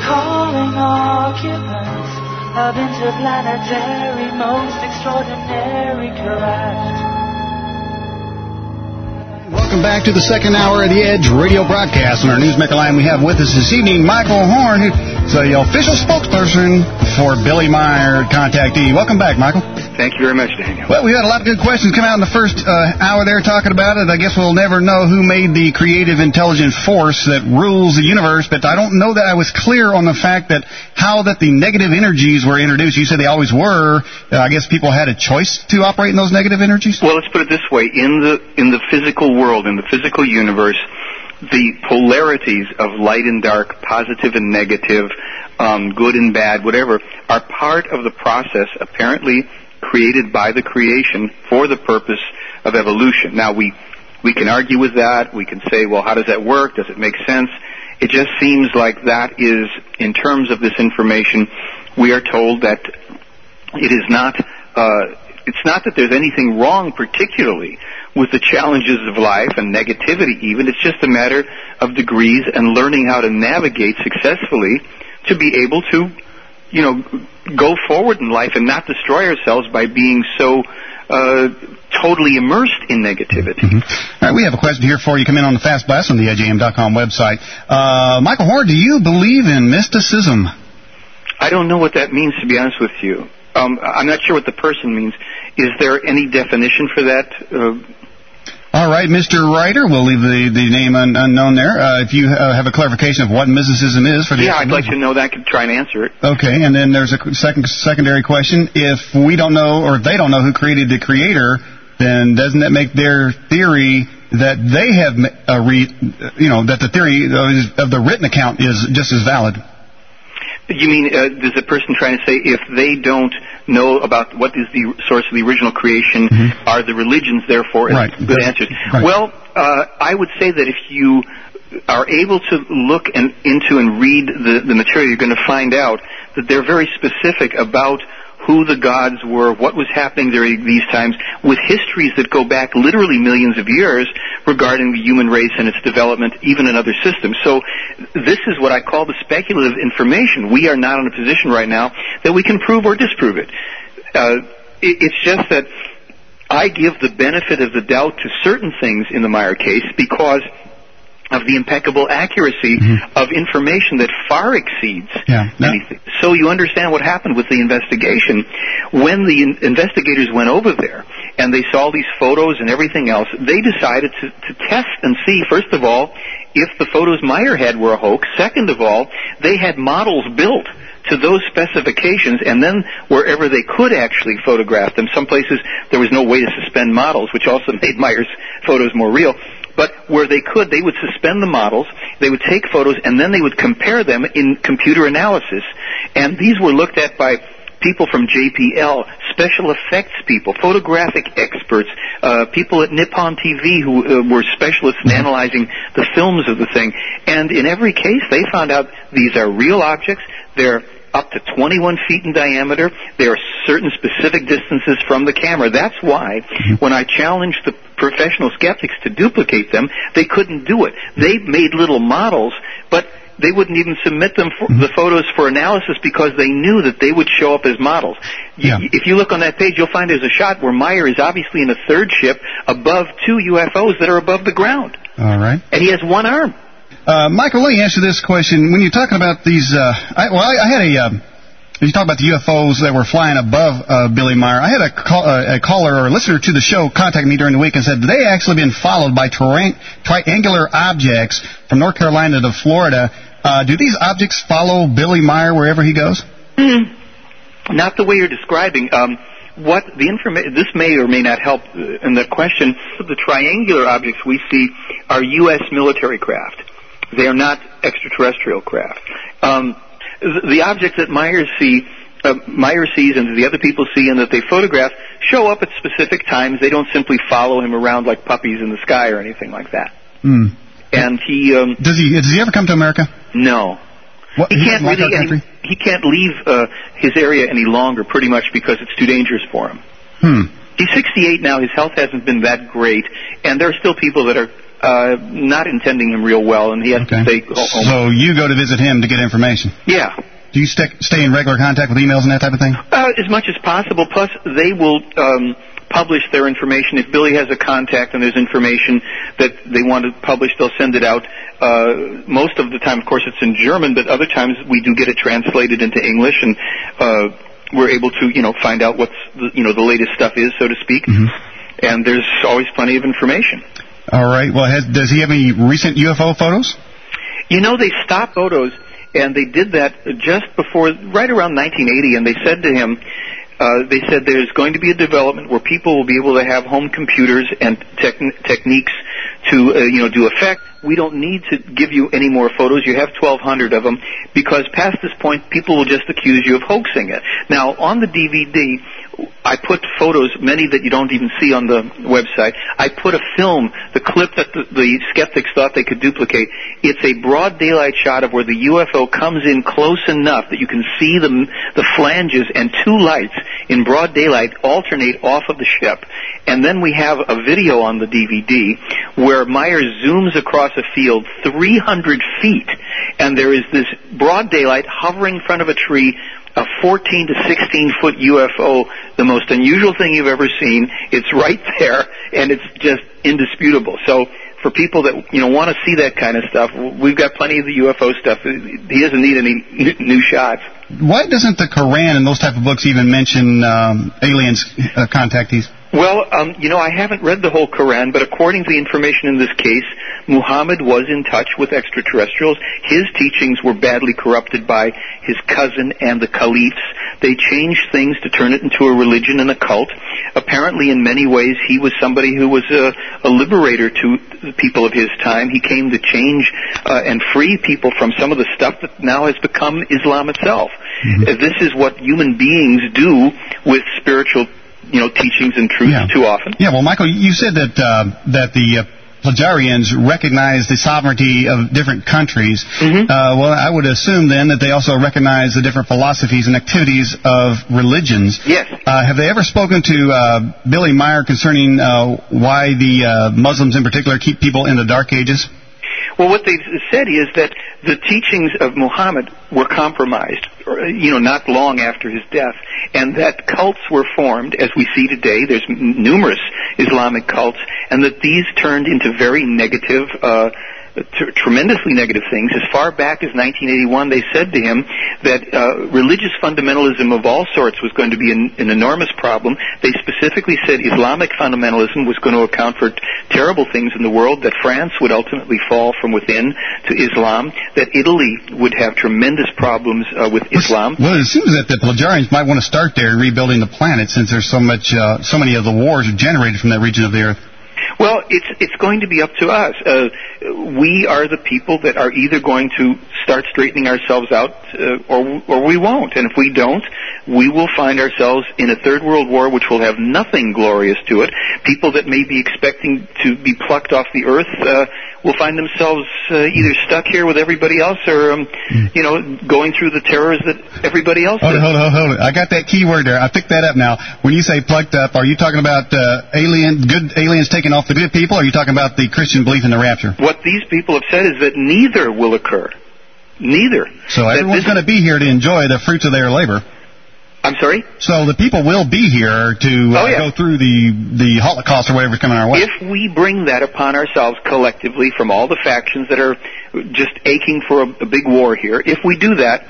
calling occupants of interplanetary, most extraordinary craft. Welcome back to the second hour of the Edge radio broadcast. On our Newsmaker line, we have with us this evening Michael Horn, who's the official spokesperson for Billy Meier contactee. Welcome back, Michael. Thank you very much, Daniel. Well, we had a lot of good questions come out in the first hour there talking about it. I guess we'll never know who made the creative, intelligent force that rules the universe, but I don't know that I was clear on the fact that how that the negative energies were introduced. You said they always were. I guess people had a choice to operate in those negative energies? Well, let's put it this way. In the physical world, in the physical universe, the polarities of light and dark, positive and negative, good and bad, whatever, are part of the process, apparently created by the creation for the purpose of evolution. Now, we can argue with that. We can say, well, how does that work? Does it make sense? It just seems like that is, in terms of this information, we are told that it is not, it's not that there's anything wrong particularly with the challenges of life and negativity even. It's just a matter of degrees and learning how to navigate successfully to be able to, you know, go forward in life and not destroy ourselves by being so totally immersed in negativity. Mm-hmm. All right, we have a question here for you. Come in on the Fast Blast on the EdgeAM.com website. Michael Horn, do you believe in mysticism? I don't know what that means, to be honest with you. I'm not sure what the person means. Is there any definition for that? All right, Mr. Writer, we'll leave the name unknown there. If you have a clarification of what mysticism is for the... Yeah, I'd like to know that. I could try and answer it. Okay, and then there's a secondary question. If we don't know, or if they don't know who created the creator, then doesn't that make their theory that they have, that the theory of the written account is just as valid? You mean, is the person trying to say if they don't know about what is the source of the original creation, are the religions therefore good answers? Right. Well, I would say that if you are able to look into and read the material, you're going to find out that they're very specific about who the gods were, what was happening during these times, with histories that go back literally millions of years regarding the human race and its development, even in other systems. So this is what I call the speculative information. We are not in a position right now that we can prove or disprove it. It's just that I give the benefit of the doubt to certain things in the Meier case because of the impeccable accuracy of information that far exceeds anything. So you understand what happened with the investigation. When the investigators went over there and they saw these photos and everything else, they decided to test and see, first of all, if the photos Meier had were a hoax. Second of all, they had models built to those specifications, and then wherever they could actually photograph them, some places there was no way to suspend models, which also made Meier's photos more real. But where they could, they would suspend the models, they would take photos, and then they would compare them in computer analysis. And these were looked at by people from JPL, special effects people, photographic experts, people at Nippon TV who were specialists in analyzing the films of the thing. And in every case, they found out these are real objects. They're up to 21 feet in diameter. There are certain specific distances from the camera. That's why when I challenged the professional skeptics to duplicate them, they couldn't do it. They made little models, but they wouldn't even submit them for the photos for analysis because they knew that they would show up as models. If you look on that page, you'll find there's a shot where Meier is obviously in a third ship above two UFOs that are above the ground. All right. And he has one arm. Michael, let me answer this question. When you're talking about these, you talk about the UFOs that were flying above Billy Meier. I had a caller or a listener to the show contact me during the week and said they actually been followed by triangular objects from North Carolina to Florida. Do these objects follow Billy Meier wherever he goes? Not the way you're describing. This may or may not help in the question. The triangular objects we see are U.S. military craft. They are not extraterrestrial craft. The objects that Meier sees and the other people see and that they photograph show up at specific times. They don't simply follow him around like puppies in the sky or anything like that. And he does he ever come to America? No. He can't really. He can't leave his area any longer, pretty much because it's too dangerous for him. He's 68 now. His health hasn't been that great, and there are still people that are not intending him real well, and he has to stay home. So you go to visit him to get information? Yeah. Do you stay in regular contact with emails and that type of thing? As much as possible. Plus, they will publish their information. If Billy has a contact and there's information that they want to publish, they'll send it out. Most of the time, of course, it's in German, but other times we do get it translated into English, and we're able to, find out what's the latest stuff is, so to speak. Mm-hmm. And there's always plenty of information. All right. Well, does he have any recent UFO photos? They stopped photos, and they did that just before, right around 1980, and they said to him, they said there's going to be a development where people will be able to have home computers and techniques to, do effect. We don't need to give you any more photos. You have 1,200 of them, because past this point, people will just accuse you of hoaxing it. Now, on the DVD, I put photos, many that you don't even see on the website. I put a film, the clip that the skeptics thought they could duplicate. It's a broad daylight shot of where the UFO comes in close enough that you can see the flanges, and two lights in broad daylight alternate off of the ship. And then we have a video on the DVD where Meyer zooms across a field 300 feet, and there is this broad daylight hovering in front of a tree, a 14 to 16-foot UFO, the most unusual thing you've ever seen. It's right there, and it's just indisputable. So for people that want to see that kind of stuff, we've got plenty of the UFO stuff. He doesn't need any new shots. Why doesn't the Quran and those type of books even mention aliens contactees? Well, I haven't read the whole Quran, but according to the information in this case, Muhammad was in touch with extraterrestrials. His teachings were badly corrupted by his cousin and the caliphs. They changed things to turn it into a religion and a cult. Apparently, in many ways, he was somebody who was a liberator to the people of his time. He came to change and free people from some of the stuff that now has become Islam itself. Mm-hmm. This is what human beings do with spiritual teachings and truths too often. Yeah, well, Michael, you said that the Plagarians recognize the sovereignty of different countries. Mm-hmm. Well, I would assume then that they also recognize the different philosophies and activities of religions. Yes. Have they ever spoken to Billy Meyer concerning why the Muslims in particular keep people in the Dark Ages? Well, what they've said is that the teachings of Muhammad were compromised, not long after his death, and that cults were formed, as we see today. There's numerous Islamic cults, and that these turned into very negative, tremendously negative things. As far back as 1981, they said to him that religious fundamentalism of all sorts was going to be an enormous problem. They specifically said Islamic fundamentalism was going to account for terrible things in the world, that France would ultimately fall from within to Islam, that Italy would have tremendous problems with Islam. Well, it seems that the Plagarians might want to start there in rebuilding the planet, since there's so many of the wars generated from that region of the earth. Well, it's going to be up to us. We are the people that are either going to start straightening ourselves out or we won't. And if we don't, we will find ourselves in a third world war which will have nothing glorious to it. People that may be expecting to be plucked off the earth will find themselves either stuck here with everybody else or, going through the terrors that everybody else does. Hold it. I got that key word there. I picked that up now. When you say plucked up, are you talking about good aliens taking off the good people, or are you talking about the Christian belief in the rapture? What these people have said is that neither will occur. Neither. So everyone's going to be here to enjoy the fruits of their labor. I'm sorry? So the people will be here to go through the Holocaust or whatever's coming our way. If we bring that upon ourselves collectively from all the factions that are just aching for a big war here, if we do that,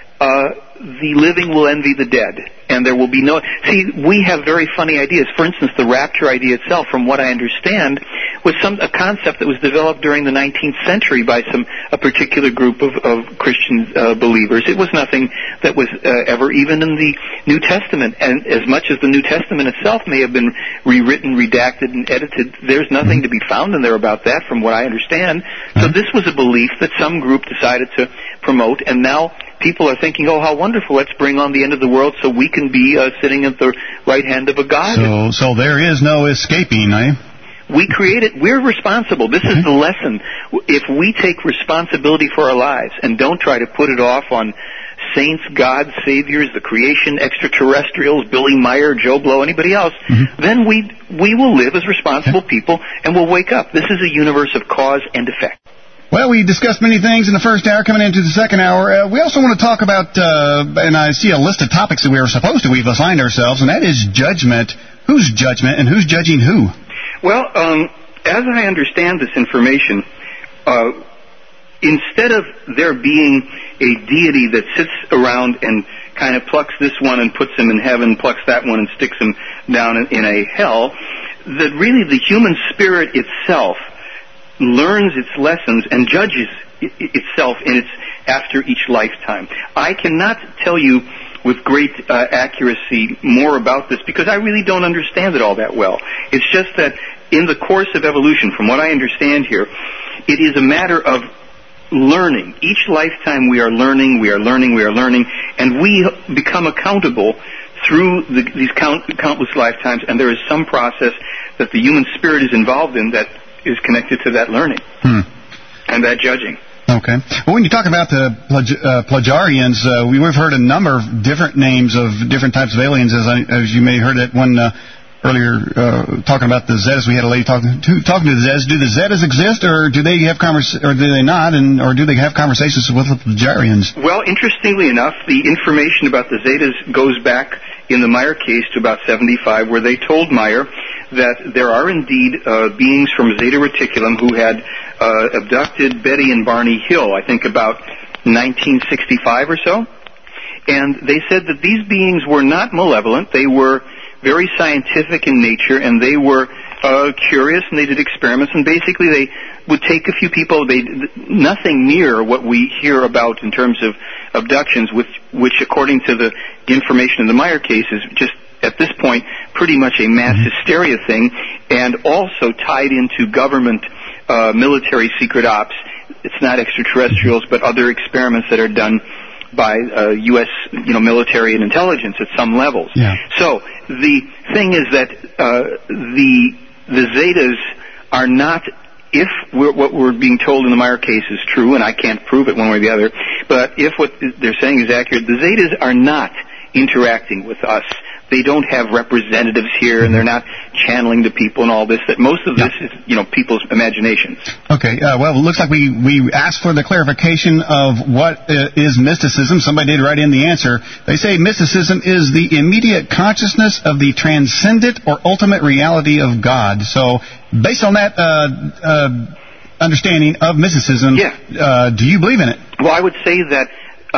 the living will envy the dead. And there will be no... See, we have very funny ideas. For instance, the rapture idea itself, from what I understand, was a concept that was developed during the 19th century by a particular group of Christian believers. It was nothing that was ever even in the New Testament. And as much as the New Testament itself may have been rewritten, redacted, and edited, there's nothing to be found in there about that, from what I understand. So this was a belief that some group decided to promote, and now people are thinking, oh, how wonderful, let's bring on the end of the world so we can be sitting at the right hand of a God. So there is no escaping, eh? We create it. We're responsible. This is the lesson. If we take responsibility for our lives and don't try to put it off on saints, gods, saviors, the creation, extraterrestrials, Billy Meyer, Joe Blow, anybody else, then we will live as responsible people and we'll wake up. This is a universe of cause and effect. Well, we discussed many things in the first hour. Coming into the second hour, we also want to talk about, and I see a list of topics that we were supposed to. We've assigned ourselves, and that is judgment. Who's judgment and who's judging who? Well, as I understand this information, instead of there being a deity that sits around and kind of plucks this one and puts him in heaven, plucks that one and sticks him down in a hell, that really the human spirit itself learns its lessons and judges itself after each lifetime. I cannot tell you with great accuracy more about this because I really don't understand it all that well. It's just that in the course of evolution, from what I understand here, it is a matter of learning. Each lifetime we are learning, and we become accountable through these countless lifetimes, and there is some process that the human spirit is involved in that is connected to that learning and that judging. Okay. Well, when you talk about the Plejarians, we've heard a number of different names of different types of aliens, as you may have heard that one earlier talking about the Zetas. We had a lady talking to the Zetas. Do the Zetas exist, or do they have or do they not, or do they have conversations with the Plejarians? Well, interestingly enough, the information about the Zetas goes back in the Meyer case to about 75, where they told Meyer that there are indeed beings from Zeta Reticulum who had abducted Betty and Barney Hill, I think about 1965 or so. And they said that these beings were not malevolent. They were very scientific in nature, and they were curious, and they did experiments, and basically they would take a few people, nothing near what we hear about in terms of abductions, which according to the information in the Meyer case is just at this point pretty much a mass hysteria thing, and also tied into government military secret ops. It's not extraterrestrials, but other experiments that are done by U.S. military and intelligence at some levels. Yeah. So the thing is that the Zetas are not, if what we're being told in the Meyer case is true, and I can't prove it one way or the other, but if what they're saying is accurate, the Zetas are not interacting with us. They don't have representatives here, and they're not channeling to people and all this. That most of this is, people's imaginations. Okay. Well, it looks like we asked for the clarification of what is mysticism. Somebody did write in the answer. They say mysticism is the immediate consciousness of the transcendent or ultimate reality of God. So, based on that understanding of mysticism, do you believe in it? Well, I would say that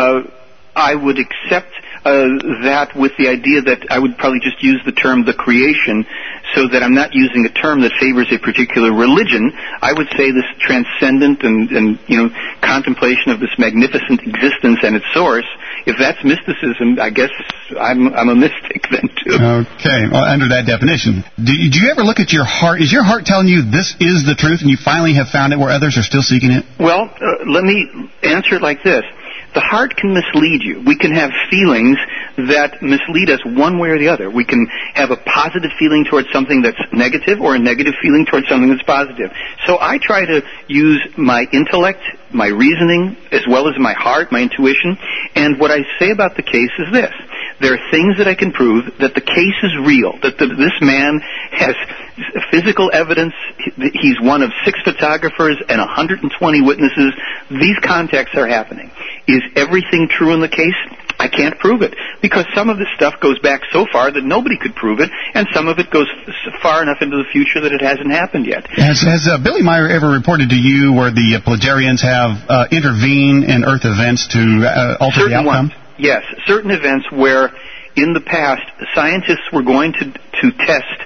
I would accept that with the idea that I would probably just use the term the creation, so that I'm not using a term that favors a particular religion. I would say this transcendent and contemplation of this magnificent existence and its source. If that's mysticism, I guess I'm a mystic then too. Okay, well, under that definition, do you ever look at your heart? Is your heart telling you this is the truth, and you finally have found it where others are still seeking it? Well, let me answer it like this. The heart can mislead you. We can have feelings that mislead us one way or the other. We can have a positive feeling towards something that's negative, or a negative feeling towards something that's positive. So I try to use my intellect, my reasoning, as well as my heart, my intuition. And what I say about the case is this. There are things that I can prove that the case is real, that this man has physical evidence. He's one of 6 photographers and 120 witnesses. These contacts are happening. Is everything true in the case? I can't prove it, because some of this stuff goes back so far that nobody could prove it, and some of it goes far enough into the future that it hasn't happened yet. Has Billy Meyer ever reported to you where the Plejarians have intervened in Earth events to alter the outcome? Yes, certain events where in the past scientists were going to test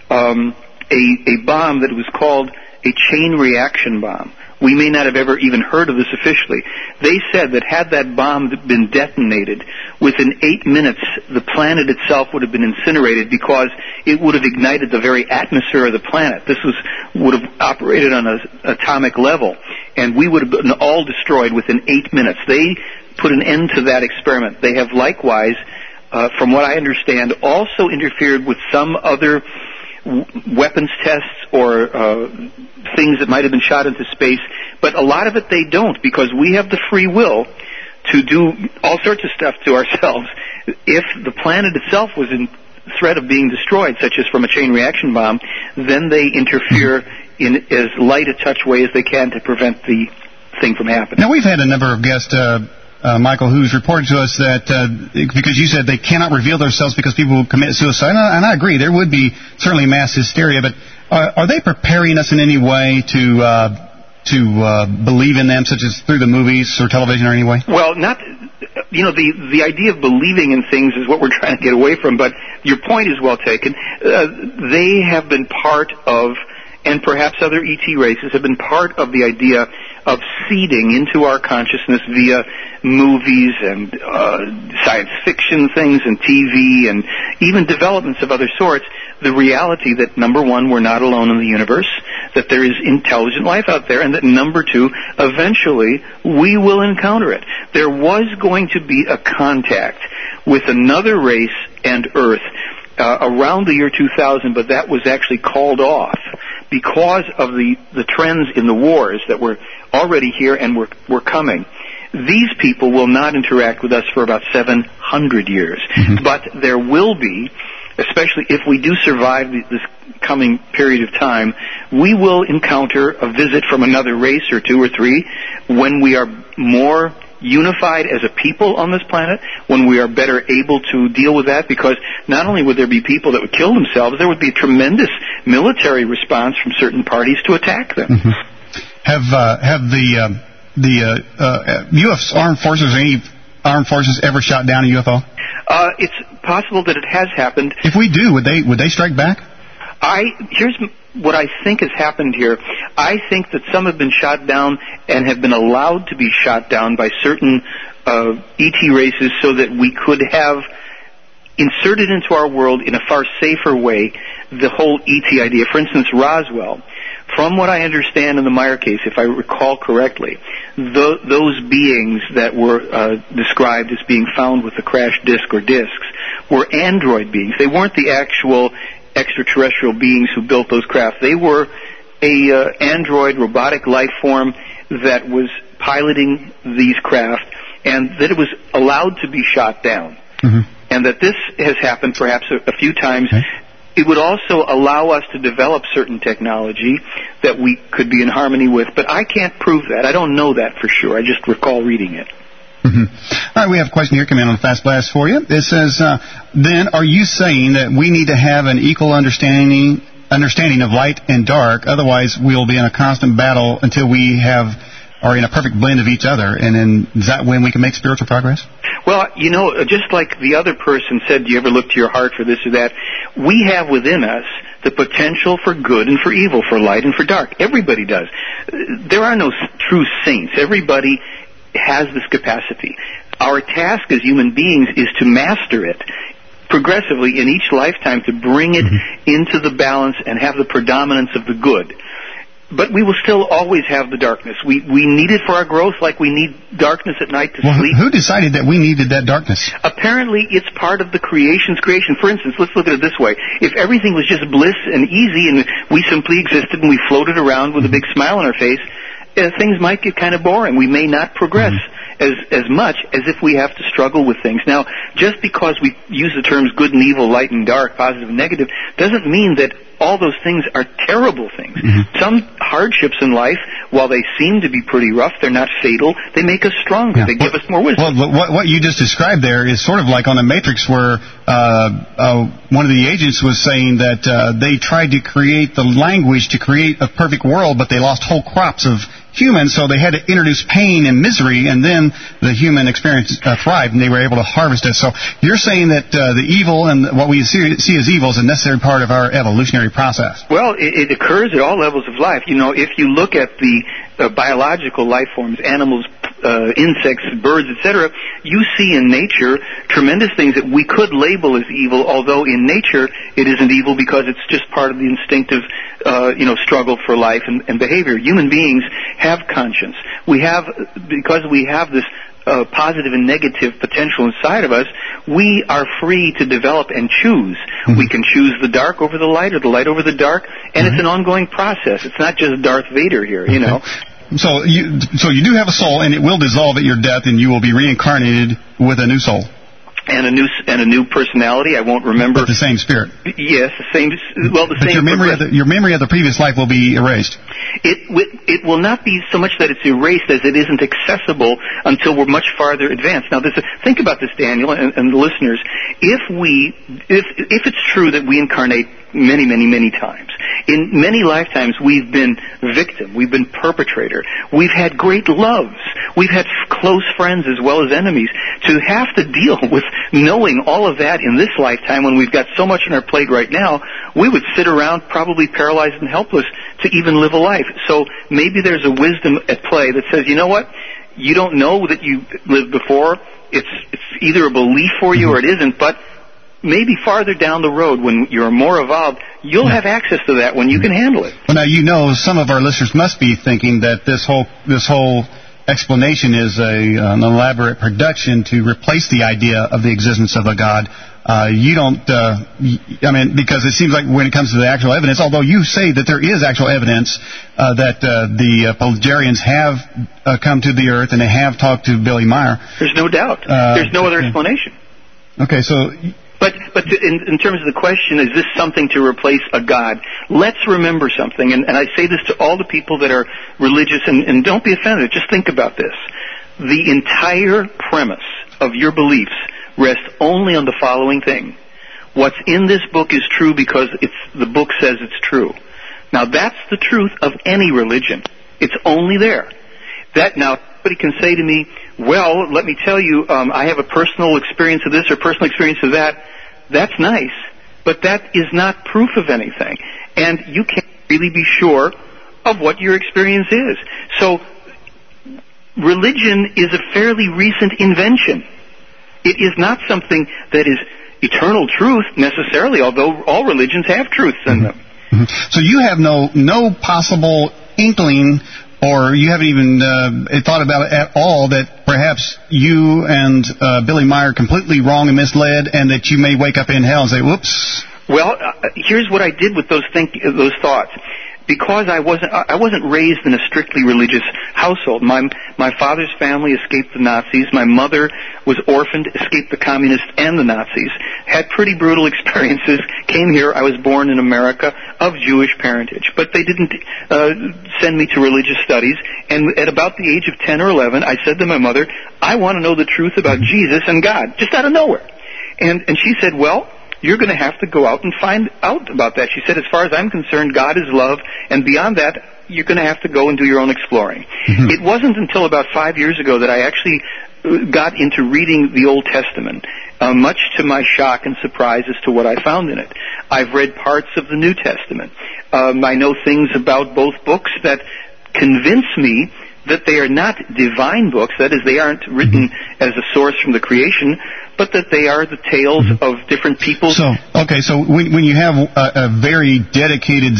a bomb that was called a chain reaction bomb. We may not have ever even heard of this officially. They said that had that bomb been detonated, within 8 minutes the planet itself would have been incinerated, because it would have ignited the very atmosphere of the planet. This would have operated on an atomic level, and we would have been all destroyed within 8 minutes. They put an end to that experiment. They have likewise, from what I understand, also interfered with some other weapons tests or things that might have been shot into space, but a lot of it they don't, because we have the free will to do all sorts of stuff to ourselves. If the planet itself was in threat of being destroyed, such as from a chain reaction bomb, then they interfere in as light a touch way as they can to prevent the thing from happening. Now, we've had a number of guests, Michael, who's reported to us that, because you said they cannot reveal themselves because people commit suicide, and I agree, there would be certainly mass hysteria, but are they preparing us in any way to believe in them, such as through the movies or television or any way? Well, the idea of believing in things is what we're trying to get away from, but your point is well taken. They have been part of, and perhaps other ET races have been part of the idea of seeding into our consciousness via movies and science fiction things and TV and even developments of other sorts, the reality that, number one, we're not alone in the universe, that there is intelligent life out there, and that, number two, eventually we will encounter it. There was going to be a contact with another race and Earth around the year 2000, but that was actually called off because of the trends in the wars that were already here and were coming. These people will not interact with us for about 700 years, but there will be, especially if we do survive this coming period of time, we will encounter a visit from another race or two or three when we are more unified as a people on this planet, when we are better able to deal with that, because not only would there be people that would kill themselves, there would be a tremendous military response from certain parties to attack them. Have the U.S. armed forces or any armed forces ever shot down a UFO? It's possible that it has happened. If we do, would they strike back? Here's what I think has happened here. I think that some have been shot down and have been allowed to be shot down by certain ET races so that we could have inserted into our world in a far safer way the whole ET idea. For instance, Roswell. From what I understand in the Meyer case, if I recall correctly, those beings that were described as being found with the crash disk or disks were android beings. They weren't the actual extraterrestrial beings who built those craft. They were a android robotic life form that was piloting these craft, and that it was allowed to be shot down. And that this has happened perhaps a few times. It would also allow us to develop certain technology that we could be in harmony with, but I can't prove that. I don't know that for sure. I just recall reading it. All right, we have a question here coming in on the Fast Blast for you. It says, then, are you saying that we need to have an equal understanding of light and dark, otherwise we'll be in a constant battle until we are in a perfect blend of each other, and then is that when we can make spiritual progress? Well, just like the other person said, do you ever look to your heart for this or that? We have within us the potential for good and for evil, for light and for dark. Everybody does. There are no true saints. Everybody has this capacity. Our task as human beings is to master it progressively in each lifetime, to bring it into the balance and have the predominance of the good. But we will still always have the darkness. We need it for our growth like we need darkness at night to sleep. Who decided that we needed that darkness? Apparently, it's part of the creation's creation. For instance, let's look at it this way. If everything was just bliss and easy and we simply existed and we floated around with a big smile on our face, things might get kind of boring. We may not progress as much as if we have to struggle with things. Now, just because we use the terms good and evil, light and dark, positive and negative, doesn't mean that all those things are terrible things. Some hardships in life, while they seem to be pretty rough, they're not fatal. They make us stronger. They give us more wisdom. Well, what you just described there is sort of like on the Matrix, where one of the agents was saying that they tried to create the language to create a perfect world, but they lost whole crops of humans, so they had to introduce pain and misery, and then the human experience thrived, and they were able to harvest it. So you're saying that the evil and what we see as evil is a necessary part of our evolutionary process. Well, it occurs at all levels of life. If you look at the biological life forms, animals, insects, birds, etc., you see in nature tremendous things that we could label as evil, although in nature it isn't evil because it's just part of the instinctive struggle for life and behavior. Human beings have conscience. Because we have this positive and negative potential inside of us, we are free to develop and choose. We can choose the dark over the light or the light over the dark, and it's an ongoing process. It's not just Darth Vader here, So you do have a soul, and it will dissolve at your death, and you will be reincarnated with a new soul. And a new personality. I won't remember. But the same spirit. Yes, the same. Well, the same. Your memory of the previous life will be erased. It will not be so much that it's erased as it isn't accessible until we're much farther advanced. Now, think about this, Daniel, and the listeners. If it's true that we incarnate many, many, many times, in many lifetimes we've been victim, we've been perpetrator, we've had great loves, we've had close friends as well as enemies. To have to deal with knowing all of that in this lifetime when we've got so much on our plate right now, we would sit around probably paralyzed and helpless to even live a life. So maybe there's a wisdom at play that says, you know what, you don't know that you lived before, it's either a belief for you or it isn't, but maybe farther down the road when you're more evolved, you'll have access to that when you can handle it. Well, now, some of our listeners must be thinking that this whole explanation is an elaborate production to replace the idea of the existence of a God. You don't, because it seems like when it comes to the actual evidence, although you say that there is actual evidence that the Pelagians have come to the earth and they have talked to Billy Meier. There's no doubt. There's no other explanation. Okay, so... But in terms of the question, is this something to replace a God? Let's remember something, and I say this to all the people that are religious, and don't be offended, just think about this. The entire premise of your beliefs rests only on the following thing. What's in this book is true because the book says it's true. Now that's the truth of any religion. It's only there. Now, somebody can say to me, well, let me tell you, I have a personal experience of this or personal experience of that. That's nice, but that is not proof of anything. And you can't really be sure of what your experience is. So, religion is a fairly recent invention. It is not something that is eternal truth necessarily, although all religions have truths in them. Mm-hmm. So you have no possible inkling, or you haven't even thought about it at all, that perhaps you and Billy Meier are completely wrong and misled, and that you may wake up in hell and say, whoops. Well, here's what I did with those thoughts. Because I wasn't raised in a strictly religious household. My father's family escaped the Nazis. My mother was orphaned, escaped the communists and the Nazis. Had pretty brutal experiences. Came here. I was born in America of Jewish parentage, but they didn't send me to religious studies. And at about the age of 10 or 11, I said to my mother, "I want to know the truth about Jesus and God," just out of nowhere. And she said, "Well, you're going to have to go out and find out about that." She said, "As far as I'm concerned, God is love, and beyond that, you're going to have to go and do your own exploring." Mm-hmm. It wasn't until about 5 years ago that I actually got into reading the Old Testament, much to my shock and surprise as to what I found in it. I've read parts of the New Testament. I know things about both books that convince me that they are not divine books, that is, they aren't written as a source from the creation, but that they are the tales of different people. So when you have a very dedicated,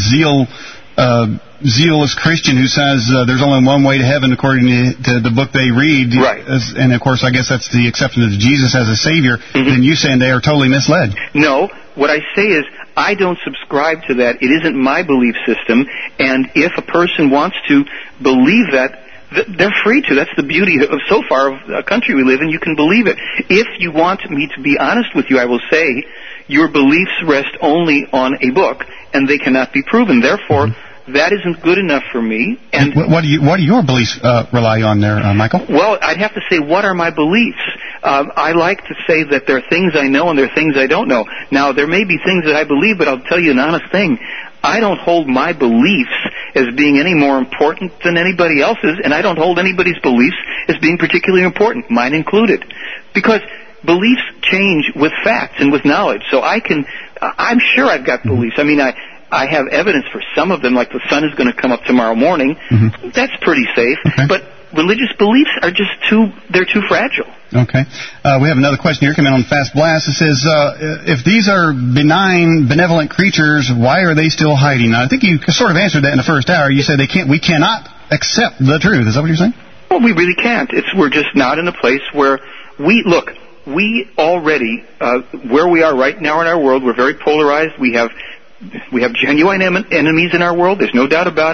zealous Christian who says there's only one way to heaven according to the book they read, right, and of course I guess that's the acceptance of Jesus as a Savior, then you're saying they are totally misled. No, what I say is I don't subscribe to that. It isn't my belief system, and if a person wants to believe that, they're free to. That's the beauty of so far of the country we live in. You can believe it. If you want me to be honest with you, I will say your beliefs rest only on a book, and they cannot be proven. Therefore, that isn't good enough for me. And what do your beliefs rely on there, Michael? Well, I'd have to say, what are my beliefs? I like to say that there are things I know and there are things I don't know. Now, there may be things that I believe, but I'll tell you an honest thing. I don't hold my beliefs as being any more important than anybody else's, and I don't hold anybody's beliefs as being particularly important, mine included. Because beliefs change with facts and with knowledge. So I'm sure I've got beliefs. I mean, I have evidence for some of them, like the sun is going to come up tomorrow morning. Mm-hmm. That's pretty safe. Okay. But religious beliefs are just they're too fragile. Okay. We have another question here coming on Fast Blast. It says, if these are benign, benevolent creatures, why are they still hiding? Now, I think you sort of answered that in the first hour. You said we cannot accept the truth. Is that what you're saying? Well, we really can't. We're just not in a place where we already, where we are right now in our world, we're very polarized. We have genuine enemies in our world. There's no doubt about it.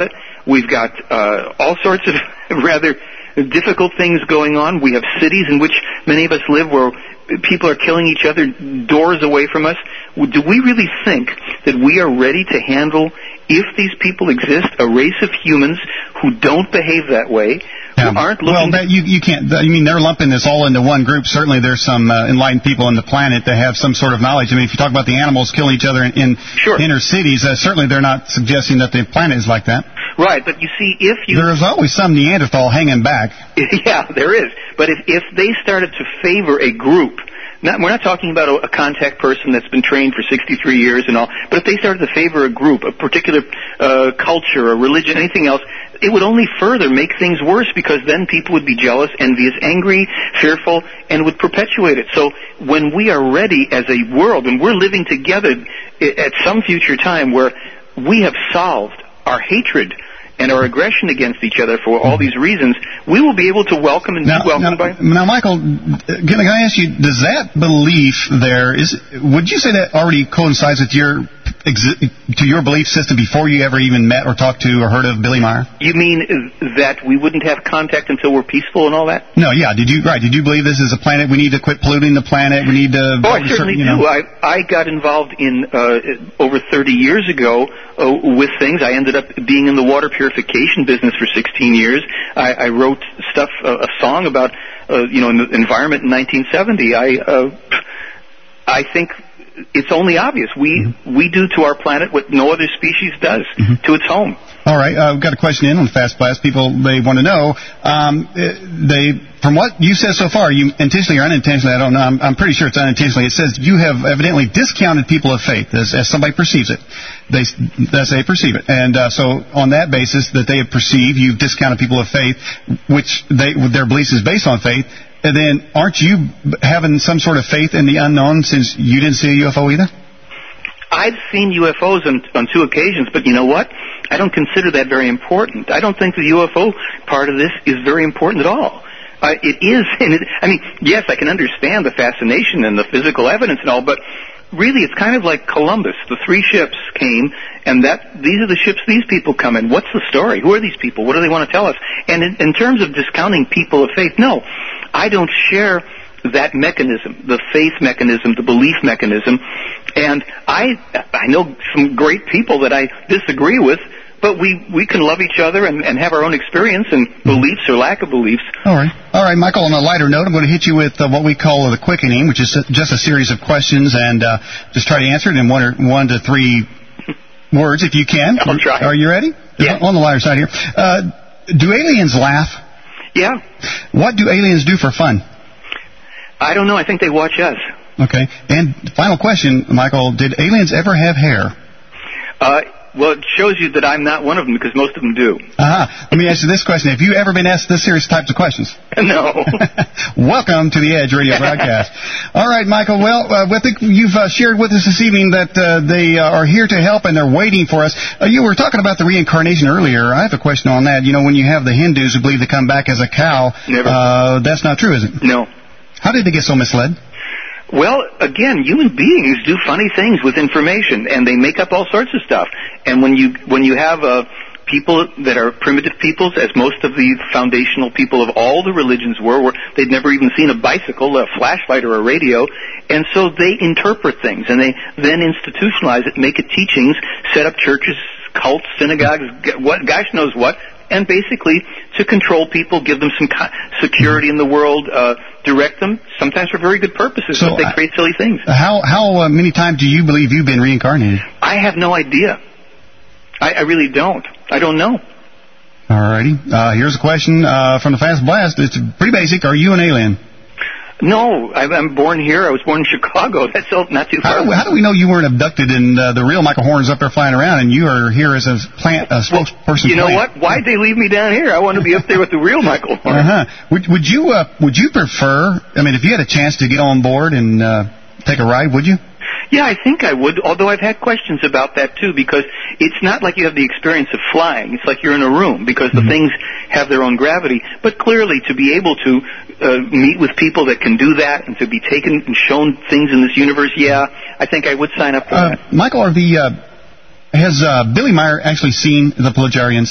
We've got all sorts of rather difficult things going on. We have cities in which many of us live where people are killing each other doors away from us. Do we really think that we are ready to handle, if these people exist, a race of humans who don't behave that way, who aren't looking... Well, you can't... I mean, they're lumping this all into one group. Certainly there's some enlightened people on the planet that have some sort of knowledge. I mean, if you talk about the animals killing each other in inner cities, certainly they're not suggesting that the planet is like that. Right, but you see, if you... There's always some Neanderthal hanging back. Yeah, there is. But if they started to favor a group... we're not talking about a contact person that's been trained for 63 years and all, but if they started to favor a group, a particular culture, a religion, anything else, it would only further make things worse, because then people would be jealous, envious, angry, fearful, and would perpetuate it. So when we are ready as a world, and we're living together at some future time where we have solved our hatred and our aggression against each other for all these reasons, we will be able to welcome and be welcomed by... Now, Michael, can I ask you, does that belief there, would you say that already coincides with your belief system before you ever even met or talked to or heard of Billy Meier? You mean that we wouldn't have contact until we're peaceful and all that? No, yeah. Did you believe this is a planet, we need to quit polluting the planet, we need to... Oh, I certainly do. I got involved in, over 30 years ago, with things. I ended up being in the water purification business for 16 years. I wrote a song about, the environment in 1970. I think it's only obvious. We do to our planet what no other species does to its home. All right, we've got a question in on Fast Blast. People, they want to know, from what you said so far, you intentionally or unintentionally, I don't know, I'm pretty sure it's unintentionally, it says you have evidently discounted people of faith as somebody perceives it. They perceive it. And so on that basis that they have perceived, you've discounted people of faith, which their beliefs is based on faith. And then aren't you having some sort of faith in the unknown since you didn't see a UFO either? I've seen UFOs on 2 occasions, but you know what? I don't consider that very important. I don't think the UFO part of this is very important at all. It is, yes, I can understand the fascination and the physical evidence and all, but really it's kind of like Columbus. The 3 ships came, and these are the ships these people come in. What's the story? Who are these people? What do they want to tell us? And in terms of discounting people of faith, no, I don't share that mechanism, the faith mechanism, the belief mechanism. And I know some great people that I disagree with, but we can love each other and have our own experience and beliefs or lack of beliefs. All right, Michael, on a lighter note, I'm going to hit you with what we call the quickening, which is just a series of questions, and just try to answer it in 1 to 3 words if you can. I'll try. Are you ready? Yeah. On the lighter side here. Do aliens laugh? Yeah. What do aliens do for fun? I don't know. I think they watch us. Okay. And final question, Michael, did aliens ever have hair? Well, it shows you that I'm not one of them, because most of them do. Let me ask you this question. Have you ever been asked this series types of questions? No. Welcome to the Edge Radio broadcast. All right, Michael. Well, I think you've shared with us this evening that they are here to help and they're waiting for us. You were talking about the reincarnation earlier. I have a question on that. You know, when you have the Hindus who believe they come back as a cow, Never. That's not true, is it? No. How did they get so misled? Well, again, human beings do funny things with information, and they make up all sorts of stuff. And when you have people that are primitive peoples, as most of the foundational people of all the religions were they'd never even seen a bicycle, a flashlight, or a radio, and so they interpret things, and they then institutionalize it, make it teachings, set up churches, cults, synagogues, gosh knows what, and basically to control people, give them some security in the world, direct them, sometimes for very good purposes, but they create silly things. How many times do you believe you've been reincarnated? I have no idea. I really don't. I don't know. All righty. Here's a question from the Fast Blast. It's pretty basic. Are you an alien? No, I'm born here. I was born in Chicago. That's not too far. How do we know you weren't abducted and the real Michael Horn's up there flying around and you are here as a spokesperson? You know what? Why'd they leave me down here? I want to be up there with the real Michael Horn. Would you prefer, if you had a chance to get on board and take a ride, would you? Yeah, I think I would, although I've had questions about that, too, because it's not like you have the experience of flying. It's like you're in a room, because the things have their own gravity. But clearly, to be able to meet with people that can do that and to be taken and shown things in this universe, yeah, I think I would sign up for that. Michael, has Billy Meier actually seen the Pleiadians?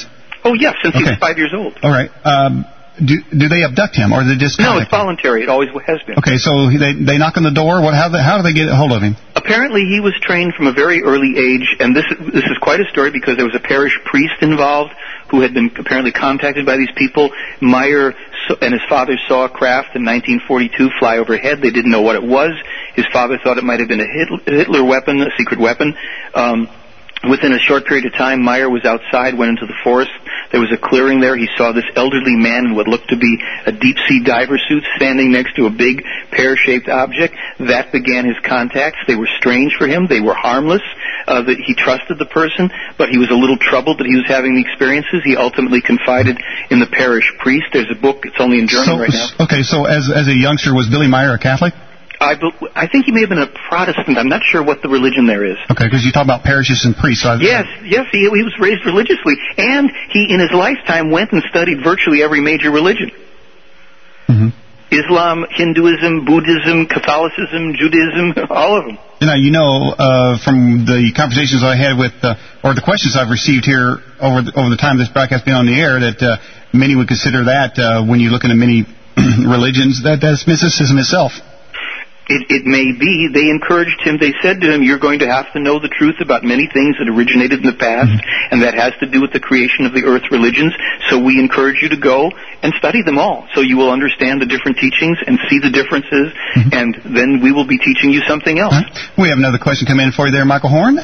Oh, yeah, since he was 5 years old. All right. Do they abduct him, or they just... No, it's voluntary. It always has been. Okay, so they knock on the door. How do they get a hold of him? Apparently, he was trained from a very early age, and this is quite a story because there was a parish priest involved who had been apparently contacted by these people. Meyer and his father saw a craft in 1942 fly overhead. They didn't know what it was. His father thought it might have been a Hitler weapon, a secret weapon. Within a short period of time, Meyer was outside, went into the forest. There was a clearing there. He saw this elderly man in what looked to be a deep-sea diver suit standing next to a big pear-shaped object. That began his contacts. They were strange for him. They were harmless. That he trusted the person, but he was a little troubled that he was having the experiences. He ultimately confided in the parish priest. There's a book. It's only in German right now. Okay, so as a youngster, was Billy Meyer a Catholic? I think he may have been a Protestant. I'm not sure what the religion there is. Okay, because you talk about parishes and priests. So yes, he was raised religiously, and he, in his lifetime, went and studied virtually every major religion. Mm-hmm. Islam, Hinduism, Buddhism, Catholicism, Judaism, all of them. From the conversations I had with, or the questions I've received here over the time this broadcast has been on the air, that many would consider that, when you look into many religions, that's mysticism itself. It may be. They encouraged him. They said to him, you're going to have to know the truth about many things that originated in the past, and that has to do with the creation of the earth religions. So we encourage you to go and study them all, so you will understand the different teachings and see the differences, and then we will be teaching you something else. We have another question come in for you there, Michael Horn.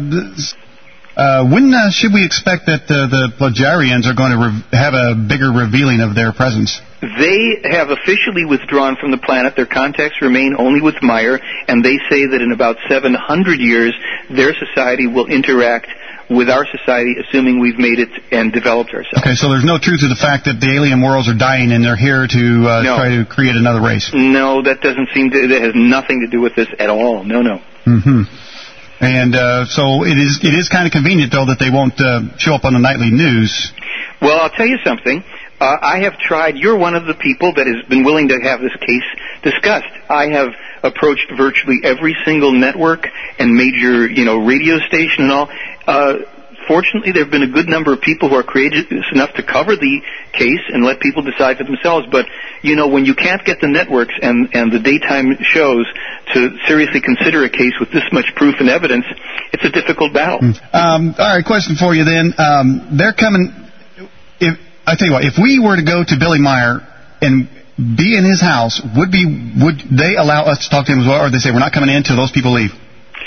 When should we expect that the Plagarians are going to have a bigger revealing of their presence? They have officially withdrawn from the planet. Their contacts remain only with Meyer, and they say that in about 700 years, their society will interact with our society, assuming we've made it and developed ourselves. Okay, so there's no truth to the fact that the alien worlds are dying and they're here to try to create another race? No, that doesn't seem to. That has nothing to do with this at all. No. Mm-hmm. And so it is kind of convenient, though, that they won't show up on the nightly news. Well, I'll tell you something. I have tried. You're one of the people that has been willing to have this case discussed. I have approached virtually every single network and major, radio station and all. Fortunately, there have been a good number of people who are courageous enough to cover the case and let people decide for themselves. But, when you can't get the networks and the daytime shows to seriously consider a case with this much proof and evidence, it's a difficult battle. All right, question for you then. They're coming... I tell you what, if we were to go to Billy Meyer and be in his house, would they allow us to talk to him as well, or they say we're not coming in until those people leave?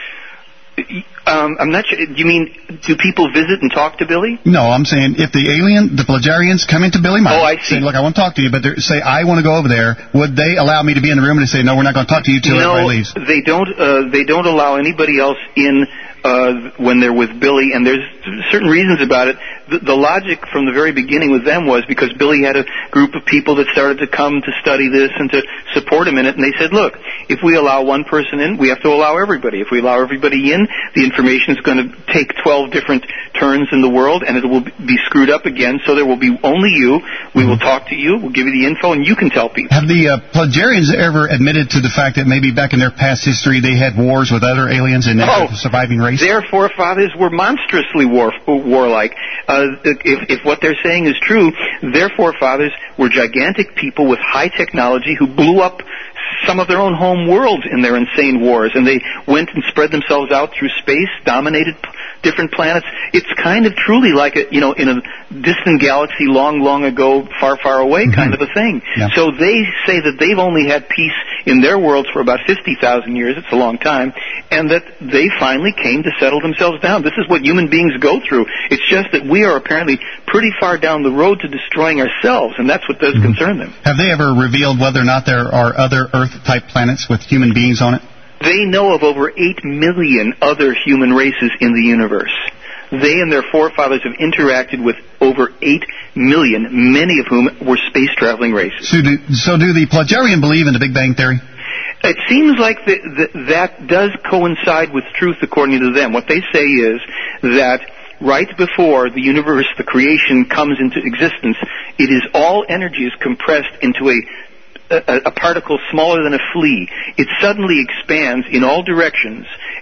I'm not sure. You mean, do people visit and talk to Billy? No, I'm saying if the Plagarians come into Billy Meyer, I see. Saying, look, I want to talk to you, but say I want to go over there, would they allow me to be in the room and they say, no, we're not going to talk to you until everybody leaves? They don't. They don't allow anybody else in when they're with Billy, and there's certain reasons about it. The logic from the very beginning with them was because Billy had a group of people that started to come to study this and to support him in it, and they said, look, if we allow one person in, we have to allow everybody. If we allow everybody in, the information is going to take 12 different turns in the world, and it will be screwed up again, so there will be only you. We will talk to you, we'll give you the info, and you can tell people. Have the Plagarians ever admitted to the fact that maybe back in their past history they had wars with other aliens and they were surviving race? Their forefathers were monstrously warlike. If what they're saying is true, their forefathers were gigantic people with high technology who blew up some of their own home worlds in their insane wars, and they went and spread themselves out through space, dominated different planets. It's kind of truly like in a distant galaxy long ago, far away kind of a thing. Yeah. So they say that they've only had peace in their worlds for about 50,000 years. It's a long time. And that they finally came to settle themselves down. This is what human beings go through. It's just that we are apparently pretty far down the road to destroying ourselves, and that's what does concern them. Have they ever revealed whether or not there are other Earth-type planets with human beings on it? They know of over 8 million other human races in the universe. They and their forefathers have interacted with over 8 million, many of whom were space-traveling races. So do the Plagarian believe in the Big Bang Theory? It seems like that does coincide with truth according to them. What they say is that right before the universe, the creation, comes into existence, it is all energy is compressed into a particle smaller than a flea. It suddenly expands in all directions,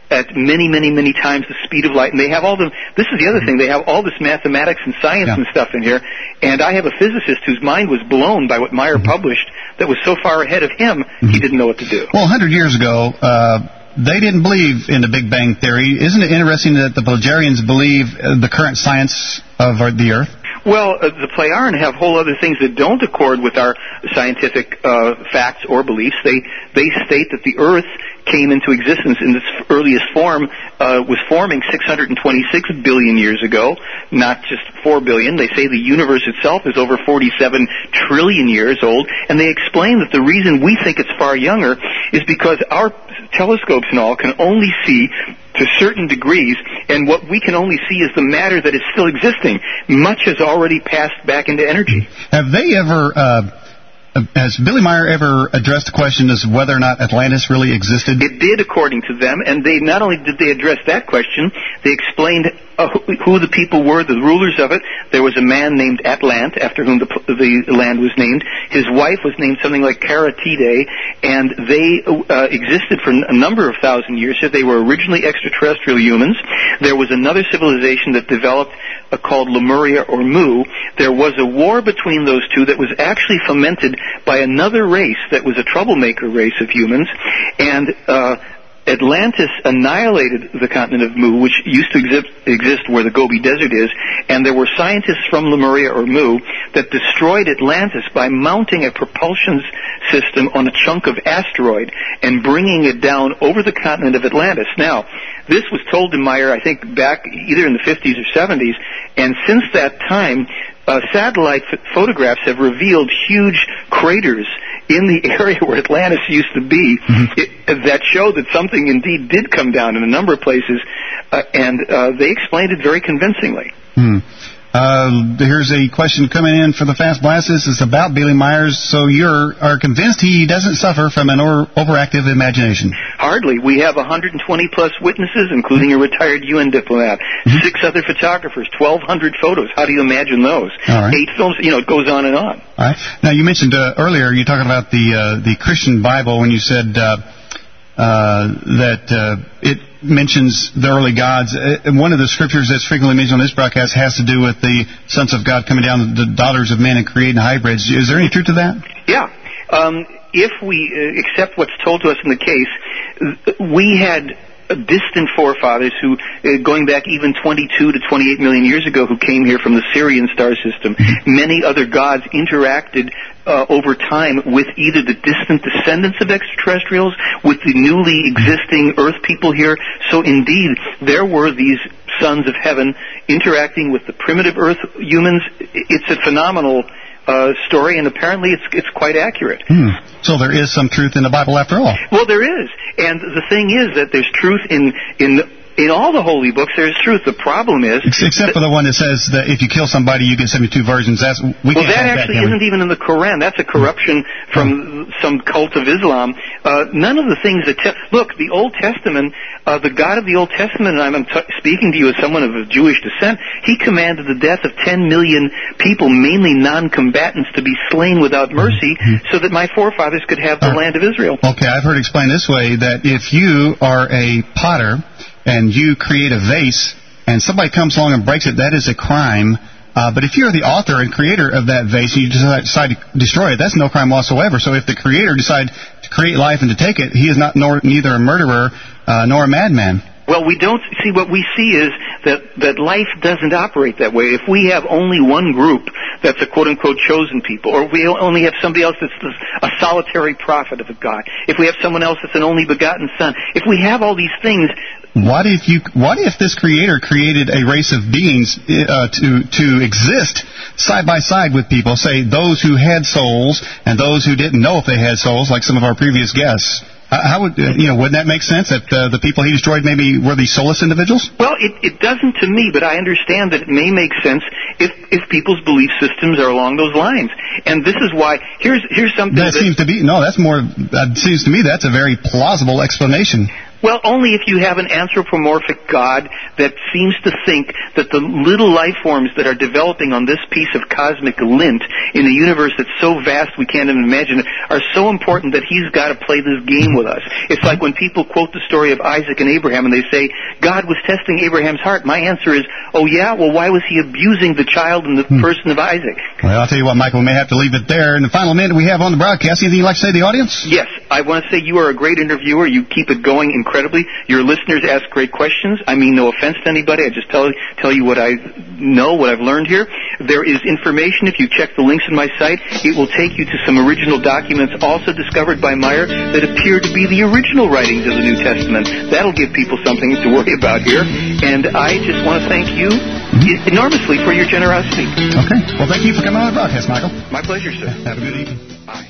at many, many, many times the speed of light. And they have all the, this is the other thing, they have all this mathematics and science and stuff in here. And I have a physicist whose mind was blown by what Meyer published that was so far ahead of him, he didn't know what to do. Well, 100 years ago, they didn't believe in the Big Bang Theory. Isn't it interesting that the Pleiadians believe the current science of the Earth? Well, the Pleiadians have whole other things that don't accord with our scientific facts or beliefs. They state that the Earth came into existence in its earliest form, was forming 626 billion years ago, not just 4 billion. They say the universe itself is over 47 trillion years old, and they explain that the reason we think it's far younger is because our telescopes and all can only see to certain degrees, and what we can only see is the matter that is still existing. Much has already passed back into energy. Have they ever... has Billy Meyer ever addressed the question as whether or not Atlantis really existed? It did, according to them, and they not only did they address that question, they explained who the people were, the rulers of it. There was a man named Atlant, after whom the land was named. His wife was named something like Karatide, and they existed for a number of thousand years. So they were originally extraterrestrial humans. There was another civilization that developed called Lemuria or Mu. There was a war between those two that was actually fomented by another race that was a troublemaker race of humans, and Atlantis annihilated the continent of Mu, which used to exist where the Gobi Desert is, and there were scientists from Lemuria or Mu that destroyed Atlantis by mounting a propulsion system on a chunk of asteroid and bringing it down over the continent of Atlantis. Now, this was told to Meyer, I think, back either in the 50s or 70s, and since that time, satellite photographs have revealed huge craters in the area where Atlantis used to be that show that something indeed did come down in a number of places, and they explained it very convincingly. Here's a question coming in for the Fast Blast. This is about Billy Myers. So you are convinced he doesn't suffer from an overactive imagination? Hardly. We have 120-plus witnesses, including a retired UN diplomat, 6 other photographers, 1,200 photos. How do you imagine those? All right. 8 films. It goes on and on. All right. Now, you mentioned earlier, you're talking about the Christian Bible when you said that it mentions the early gods. One of the scriptures that's frequently mentioned on this broadcast has to do with the sons of God coming down, the daughters of men, and creating hybrids. Is there any truth to that? Yeah. If we accept what's told to us in the case, we had distant forefathers who, going back even 22 to 28 million years ago, who came here from the Sirian star system. Many other gods interacted over time with either the distant descendants of extraterrestrials, with the newly existing Earth people here. So indeed, there were these sons of heaven interacting with the primitive Earth humans. It's a phenomenal story, and apparently it's quite accurate. So there is some truth in the Bible after all. Well, there is. And the thing is that there's truth in all the holy books. There's truth. The problem is... Except for the one that says that if you kill somebody, you get 72 virgins. That actually isn't even in the Quran. That's a corruption from some cult of Islam. None of the things that... Look, the Old Testament, the God of the Old Testament, and I'm speaking to you as someone of Jewish descent, he commanded the death of 10 million people, mainly non-combatants, to be slain without mercy so that my forefathers could have the land of Israel. Okay, I've heard explained this way, that if you are a potter and you create a vase, and somebody comes along and breaks it, that is a crime. But if you're the author and creator of that vase, and you decide to destroy it, that's no crime whatsoever. So if the creator decides to create life and to take it, he is neither a murderer nor a madman. Well, we don't see. What we see is that life doesn't operate that way. If we have only one group that's a quote-unquote chosen people, or we only have somebody else that's a solitary prophet of a God, if we have someone else that's an only begotten son, if we have all these things... What if this creator created a race of beings to exist side by side with people, say those who had souls and those who didn't know if they had souls, like some of our previous guests? How would wouldn't that make sense that the people he destroyed maybe were these soulless individuals? Well, it doesn't to me, but I understand that it may make sense if people's belief systems are along those lines. And this is why here's something that seems to be that's more. It seems to me that's a very plausible explanation. Well, only if you have an anthropomorphic God that seems to think that the little life forms that are developing on this piece of cosmic lint in a universe that's so vast we can't even imagine it are so important that he's got to play this game with us. It's like when people quote the story of Isaac and Abraham and they say, God was testing Abraham's heart. My answer is, oh yeah? Well, why was he abusing the child in the person of Isaac? Well, I'll tell you what, Michael, we may have to leave it there. In the final minute we have on the broadcast, anything you'd like to say to the audience? Yes, I want to say you are a great interviewer. You keep it going incredibly. Your listeners ask great questions. I mean no offense to anybody. I just tell you what I know, what I've learned here. There is information. If you check the links in my site, it will take you to some original documents also discovered by Meyer that appear to be the original writings of the New Testament. That'll give people something to worry about here. And I just want to thank you enormously for your generosity. Okay. Well, thank you for coming on the broadcast, Michael. My pleasure, sir. Have a good evening. Bye.